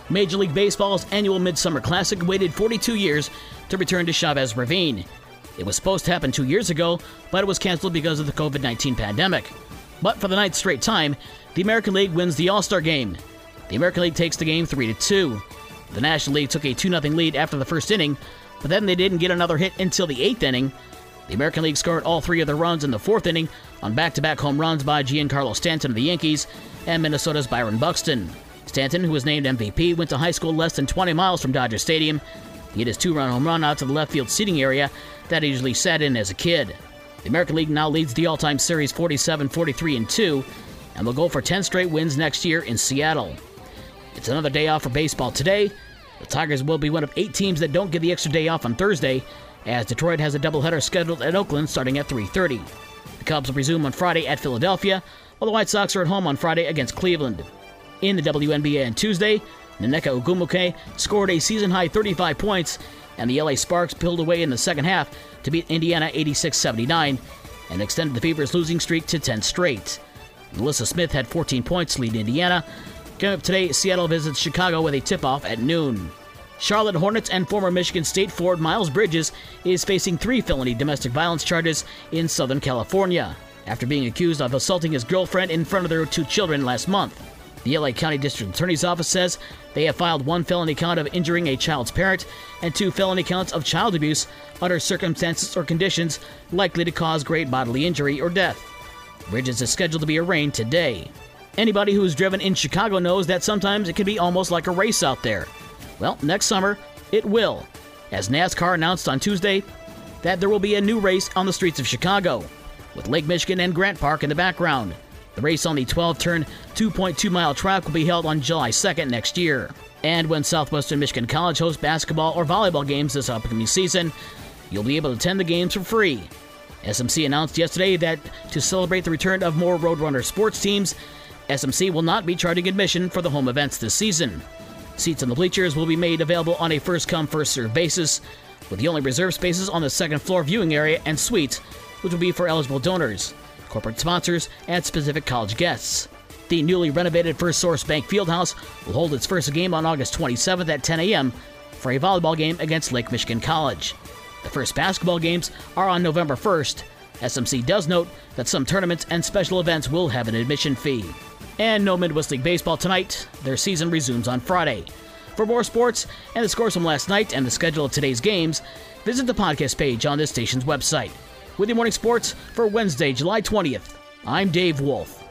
Major League Baseball's annual Midsummer Classic waited 42 years to return to Chavez Ravine. It was supposed to happen 2 years ago, but it was canceled because of the COVID-19 pandemic. But for the ninth straight time, the American League wins the All-Star Game. The American League takes the game 3-2. The National League took a 2-0 lead after the first inning, but then they didn't get another hit until the 8th inning. The American League scored all 3 of their runs in the 4th inning on back-to-back home runs by Giancarlo Stanton of the Yankees and Minnesota's Byron Buxton. Stanton, who was named MVP, went to high school less than 20 miles from Dodger Stadium. He hit his 2-run home run out to the left field seating area that he usually sat in as a kid. The American League now leads the all-time series 47-43-2 and will go for 10 straight wins next year in Seattle. It's another day off for baseball today. The Tigers will be one of 8 teams that don't get the extra day off on Thursday, as Detroit has a doubleheader scheduled at Oakland starting at 3:30. The Cubs will resume on Friday at Philadelphia, while the White Sox are at home on Friday against Cleveland. In the WNBA on Tuesday, Nneka Ogwumike scored a season-high 35 points, and the LA Sparks pulled away in the second half to beat Indiana 86-79 and extended the Fever's losing streak to 10 straight. Melissa Smith had 14 points to lead Indiana. Coming up today, Seattle visits Chicago with a tip-off at noon. Charlotte Hornets and former Michigan State forward Miles Bridges is facing 3 felony domestic violence charges in Southern California after being accused of assaulting his girlfriend in front of their 2 children last month. The LA County District Attorney's Office says they have filed 1 felony count of injuring a child's parent and 2 felony counts of child abuse under circumstances or conditions likely to cause great bodily injury or death. Bridges is scheduled to be arraigned today. Anybody who's driven in Chicago knows that sometimes it can be almost like a race out there. Well, next summer, it will, as NASCAR announced on Tuesday that there will be a new race on the streets of Chicago, with Lake Michigan and Grant Park in the background. The race on the 12-turn, 2.2-mile track will be held on July 2nd next year. And when Southwestern Michigan College hosts basketball or volleyball games this upcoming season, you'll be able to attend the games for free. SMC announced yesterday that to celebrate the return of more Roadrunner sports teams, SMC will not be charging admission for the home events this season. Seats in the bleachers will be made available on a first-come, first-served basis, with the only reserved spaces on the second-floor viewing area and suites, which will be for eligible donors, corporate sponsors, and specific college guests. The newly renovated First Source Bank Fieldhouse will hold its first game on August 27th at 10 a.m. for a volleyball game against Lake Michigan College. The first basketball games are on November 1st. SMC does note that some tournaments and special events will have an admission fee. And no Midwest League baseball tonight. Their season resumes on Friday. For more sports and the scores from last night and the schedule of today's games, visit the podcast page on this station's website. With your morning sports for Wednesday, July 20th, I'm Dave Wolf.